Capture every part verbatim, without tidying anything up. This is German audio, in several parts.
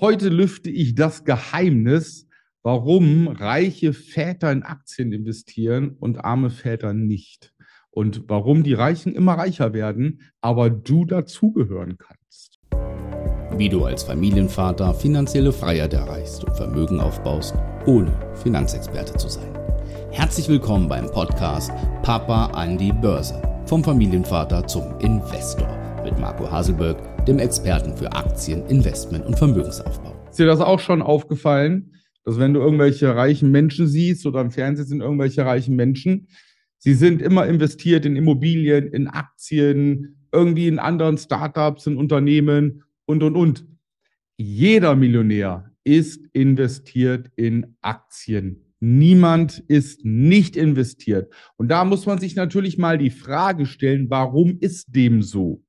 Heute lüfte ich das Geheimnis, warum reiche Väter in Aktien investieren und arme Väter nicht. Und warum die Reichen immer reicher werden, aber du dazugehören kannst. Wie du als Familienvater finanzielle Freiheit erreichst und Vermögen aufbaust, ohne Finanzexperte zu sein. Herzlich willkommen beim Podcast Papa an die Börse. Vom Familienvater zum Investor mit Marco Haselberg, dem Experten für Aktien, Investment und Vermögensaufbau. Ist dir das auch schon aufgefallen, dass wenn du irgendwelche reichen Menschen siehst oder im Fernsehen sind irgendwelche reichen Menschen, sie sind immer investiert in Immobilien, in Aktien, irgendwie in anderen Startups, in Unternehmen und, und, und. Jeder Millionär ist investiert in Aktien. Niemand ist nicht investiert. Und da muss man sich natürlich mal die Frage stellen, warum ist dem so?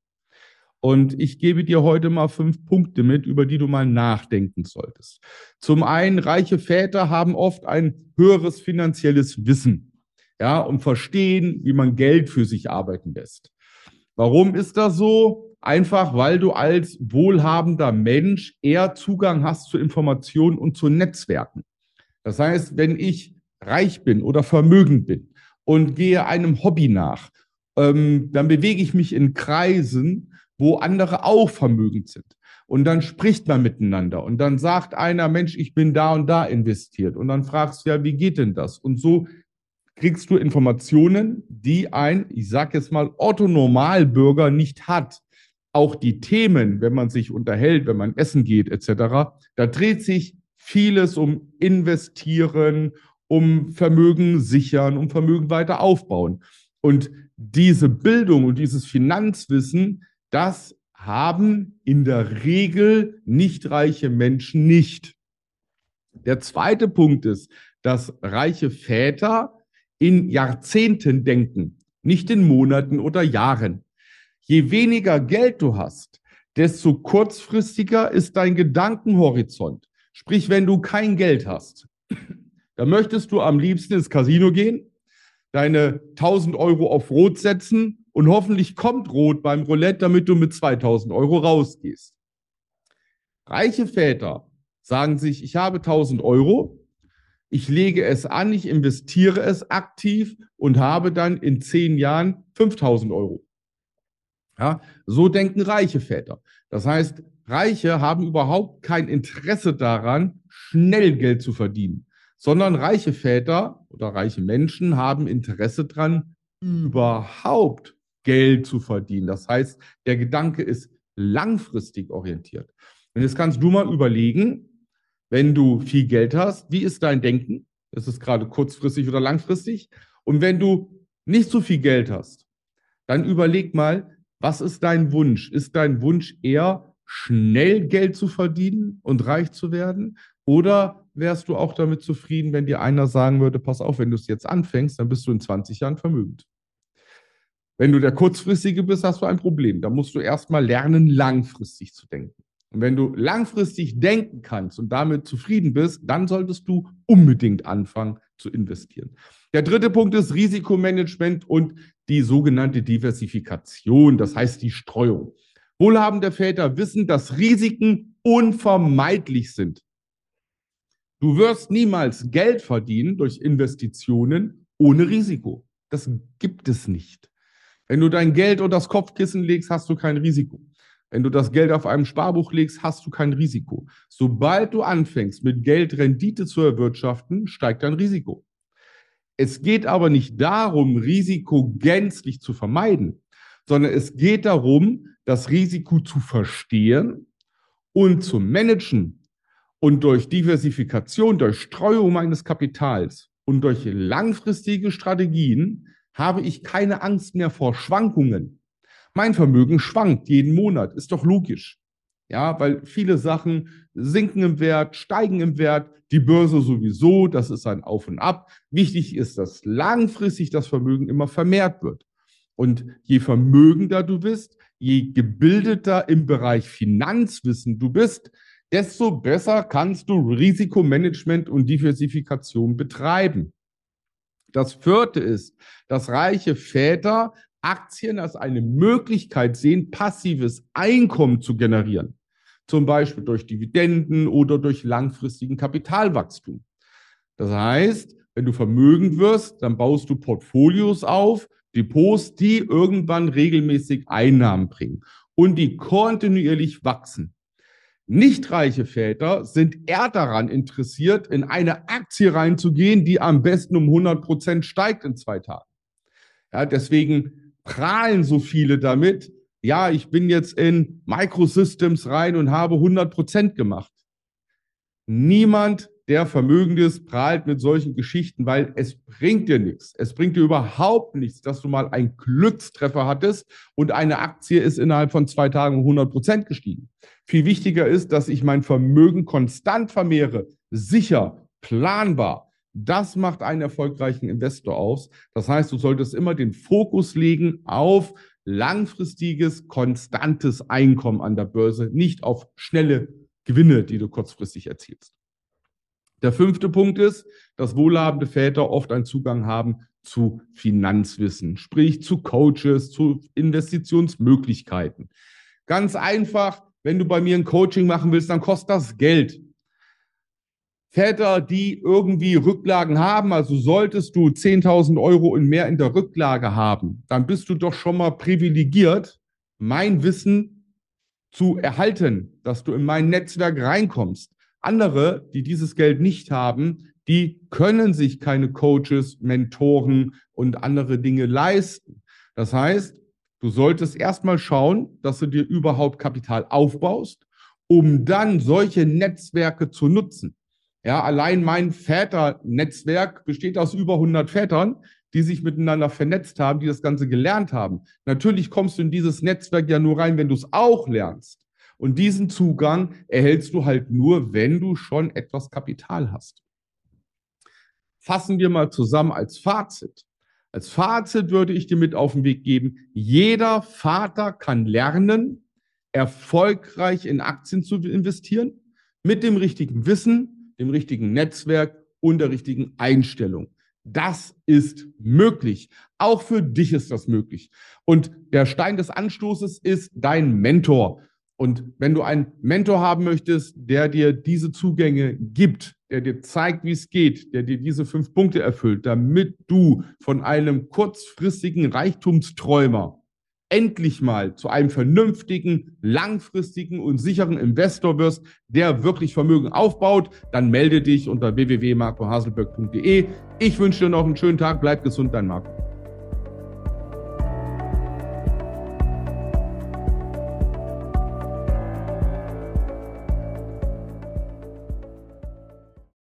Und ich gebe dir heute mal fünf Punkte mit, über die du mal nachdenken solltest. Zum einen, reiche Väter haben oft ein höheres finanzielles Wissen, ja, und verstehen, wie man Geld für sich arbeiten lässt. Warum ist das so? Einfach, weil du als wohlhabender Mensch eher Zugang hast zu Informationen und zu Netzwerken. Das heißt, wenn ich reich bin oder vermögend bin und gehe einem Hobby nach, ähm, dann bewege ich mich in Kreisen, wo andere auch vermögend sind. Und dann spricht man miteinander und dann sagt einer, Mensch, ich bin da und da investiert. Und dann fragst du ja, wie geht denn das? Und so kriegst du Informationen, die ein, ich sage jetzt mal, Otto-Normalbürger nicht hat. Auch die Themen, wenn man sich unterhält, wenn man essen geht et cetera, da dreht sich vieles um Investieren, um Vermögen sichern, um Vermögen weiter aufbauen. Und diese Bildung und dieses Finanzwissen, das haben in der Regel nicht reiche Menschen nicht. Der zweite Punkt ist, dass reiche Väter in Jahrzehnten denken, nicht in Monaten oder Jahren. Je weniger Geld du hast, desto kurzfristiger ist dein Gedankenhorizont. Sprich, wenn du kein Geld hast, dann möchtest du am liebsten ins Casino gehen, deine tausend Euro auf Rot setzen und hoffentlich kommt Rot beim Roulette, damit du mit zweitausend Euro rausgehst. Reiche Väter sagen sich, ich habe tausend Euro, ich lege es an, ich investiere es aktiv und habe dann in zehn Jahren fünftausend Euro. Ja, so denken reiche Väter. Das heißt, Reiche haben überhaupt kein Interesse daran, schnell Geld zu verdienen, sondern reiche Väter oder reiche Menschen haben Interesse daran, überhaupt Geld zu verdienen. Das heißt, der Gedanke ist langfristig orientiert. Und jetzt kannst du mal überlegen, wenn du viel Geld hast, wie ist dein Denken? Ist es gerade kurzfristig oder langfristig? Und wenn du nicht so viel Geld hast, dann überleg mal, was ist dein Wunsch? Ist dein Wunsch eher, schnell Geld zu verdienen und reich zu werden? Oder wärst du auch damit zufrieden, wenn dir einer sagen würde, pass auf, wenn du es jetzt anfängst, dann bist du in zwanzig Jahren vermögend? Wenn du der Kurzfristige bist, hast du ein Problem. Da musst du erstmal lernen, langfristig zu denken. Und wenn du langfristig denken kannst und damit zufrieden bist, dann solltest du unbedingt anfangen zu investieren. Der dritte Punkt ist Risikomanagement und die sogenannte Diversifikation, das heißt die Streuung. Wohlhabende Väter wissen, dass Risiken unvermeidlich sind. Du wirst niemals Geld verdienen durch Investitionen ohne Risiko. Das gibt es nicht. Wenn du dein Geld unter das Kopfkissen legst, hast du kein Risiko. Wenn du das Geld auf einem Sparbuch legst, hast du kein Risiko. Sobald du anfängst, mit Geld Rendite zu erwirtschaften, steigt dein Risiko. Es geht aber nicht darum, Risiko gänzlich zu vermeiden, sondern es geht darum, das Risiko zu verstehen und zu managen. Und durch Diversifikation, durch Streuung meines Kapitals und durch langfristige Strategien habe ich keine Angst mehr vor Schwankungen. Mein Vermögen schwankt jeden Monat, ist doch logisch. Ja, weil viele Sachen sinken im Wert, steigen im Wert, die Börse sowieso, das ist ein Auf und Ab. Wichtig ist, dass langfristig das Vermögen immer vermehrt wird. Und je vermögender du bist, je gebildeter im Bereich Finanzwissen du bist, desto besser kannst du Risikomanagement und Diversifikation betreiben. Das vierte ist, dass reiche Väter Aktien als eine Möglichkeit sehen, passives Einkommen zu generieren. zum Beispiel durch Dividenden oder durch langfristigen Kapitalwachstum. Das heißt, wenn du vermögend wirst, dann baust du Portfolios auf, Depots, die irgendwann regelmäßig Einnahmen bringen und die kontinuierlich wachsen. Nicht reiche Väter sind eher daran interessiert, in eine Aktie reinzugehen, die am besten um hundert Prozent steigt in zwei Tagen. Ja, deswegen prahlen so viele damit, ja, ich bin jetzt in Microsystems rein und habe hundert Prozent gemacht. Niemand, der vermögend ist, prahlt mit solchen Geschichten, weil es bringt dir nichts. Es bringt dir überhaupt nichts, dass du mal einen Glückstreffer hattest und eine Aktie ist innerhalb von zwei Tagen um hundert Prozent gestiegen. Viel wichtiger ist, dass ich mein Vermögen konstant vermehre, sicher, planbar. Das macht einen erfolgreichen Investor aus. Das heißt, du solltest immer den Fokus legen auf langfristiges, konstantes Einkommen an der Börse, nicht auf schnelle Gewinne, die du kurzfristig erzielst. Der fünfte Punkt ist, dass wohlhabende Väter oft einen Zugang haben zu Finanzwissen, sprich zu Coaches, zu Investitionsmöglichkeiten. Ganz einfach, wenn du bei mir ein Coaching machen willst, dann kostet das Geld. Väter, die irgendwie Rücklagen haben, also solltest du zehntausend Euro und mehr in der Rücklage haben, dann bist du doch schon mal privilegiert, mein Wissen zu erhalten, dass du in mein Netzwerk reinkommst. Andere, die dieses Geld nicht haben, die können sich keine Coaches, Mentoren und andere Dinge leisten. Das heißt, du solltest erstmal schauen, dass du dir überhaupt Kapital aufbaust, um dann solche Netzwerke zu nutzen. Ja, allein mein Väternetzwerk besteht aus über hundert Vätern, die sich miteinander vernetzt haben, die das Ganze gelernt haben. Natürlich kommst du in dieses Netzwerk ja nur rein, wenn du es auch lernst. Und diesen Zugang erhältst du halt nur, wenn du schon etwas Kapital hast. Fassen wir mal zusammen als Fazit. Als Fazit würde ich dir mit auf den Weg geben, jeder Vater kann lernen, erfolgreich in Aktien zu investieren, mit dem richtigen Wissen, dem richtigen Netzwerk und der richtigen Einstellung. Das ist möglich. Auch für dich ist das möglich. Und der Stein des Anstoßes ist dein Mentor. Und wenn du einen Mentor haben möchtest, der dir diese Zugänge gibt, der dir zeigt, wie es geht, der dir diese fünf Punkte erfüllt, damit du von einem kurzfristigen Reichtumsträumer endlich mal zu einem vernünftigen, langfristigen und sicheren Investor wirst, der wirklich Vermögen aufbaut, dann melde dich unter w w w punkt marco haselberg punkt de. Ich wünsche dir noch einen schönen Tag, bleib gesund, dein Marco.